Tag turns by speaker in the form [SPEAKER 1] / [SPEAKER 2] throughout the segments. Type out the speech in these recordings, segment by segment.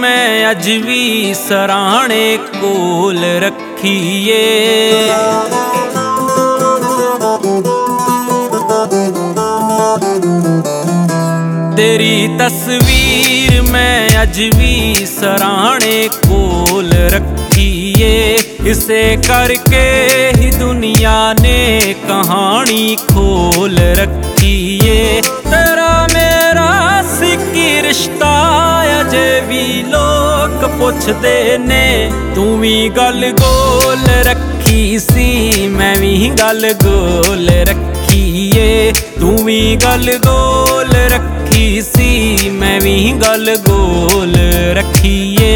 [SPEAKER 1] मैं अज भी सराहने कोल रखीए। तेरी तस्वीर मैं अज भी सराहने कोल रखीए। इसे करके ही दुनिया ने कहानी खोल रखीए। तेरा मेरा सिक्की रिश्ता अजे भी लोग पुछदे ने, तू भी गल गोल रखी सी मैं भी गल गोल रखीए। तू भी गल गोल रखी सी मैं भी गल गोल रखीए।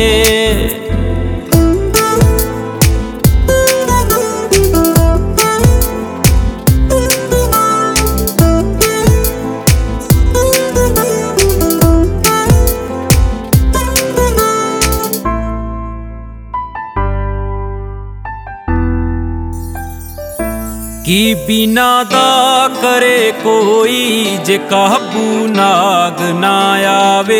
[SPEAKER 1] की बिना दा करे कोई जे काबू नाग ना आवे।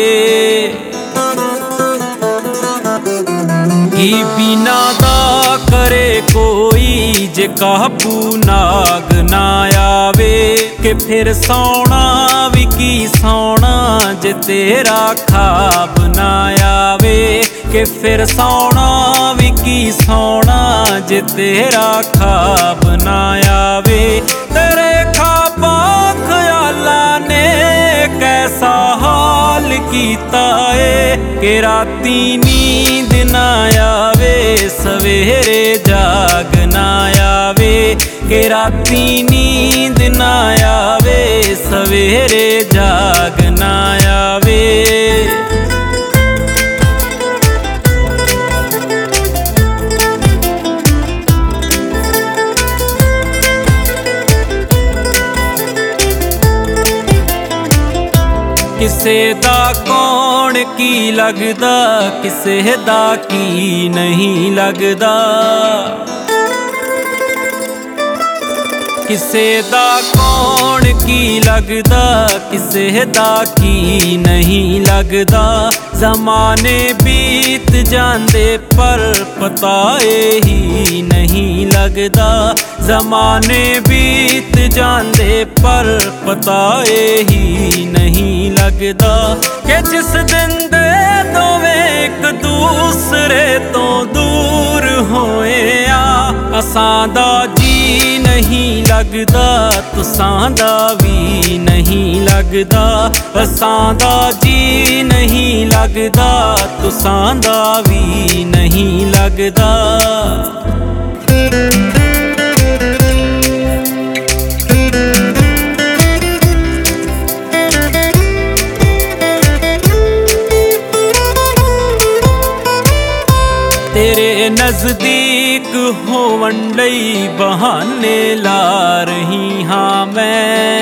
[SPEAKER 1] की बिना दा करे कोई जे काबू नाग ना आवे। के फिर सौना भी की सौना जे तेरा ख्वाब ना आवे। के फिर सौना भी की सौना जे तेरा ख्वाब ना आवे। तेरे ख्वाबां ख्यालां ने कैसा हाल कीता है कि राती नींद ना आवे सवेरे जाग ना आवे। कि राती नींद ना आवे सवेरे जाग ना आवे। किसे दा कौन की लगदा किसे दा की नहीं लगदा। किसे दा कौन की लगदा किसे दा की नहीं लगदा। ज़माने बीत जांदे पर पता ही नहीं लगदा। ज़माने बीत जांदे पर पता ही नहीं लगदा। कि जिस दिन दे दोवें एक दूसरे तो दूर होए आ। असां दा जी नहीं लगदा तुसां दा भी नहीं लगदा। असां दा जी नहीं लगदा तुसां दा भी नहीं लगदा। तेरे नज़दीक होवन लई बहाने ला रही हाँ मैं।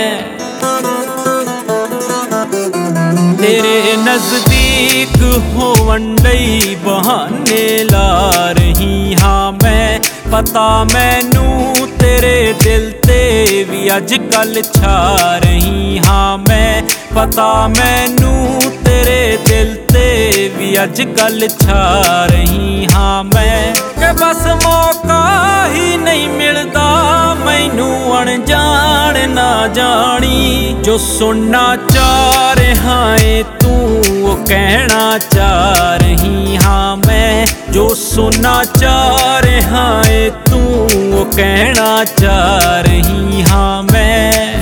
[SPEAKER 1] तेरे नज़दीक होवन लई बहाने ला रही हाँ मैं। पता मैनू तेरे दिल ते भी अजकल छा रही हाँ मैं। पता मैनू तेरे दिल ते भी अजकल छा रही हाँ मैं। कि बस मौका ही नहीं मिलदा मैनू अनजान ना जानी। जो सुनना चाह रहा है तू वो कहना चाह रही हाँ मैं। जो सुनना चाह रहा है तू वो कहना चाह रही हाँ मैं।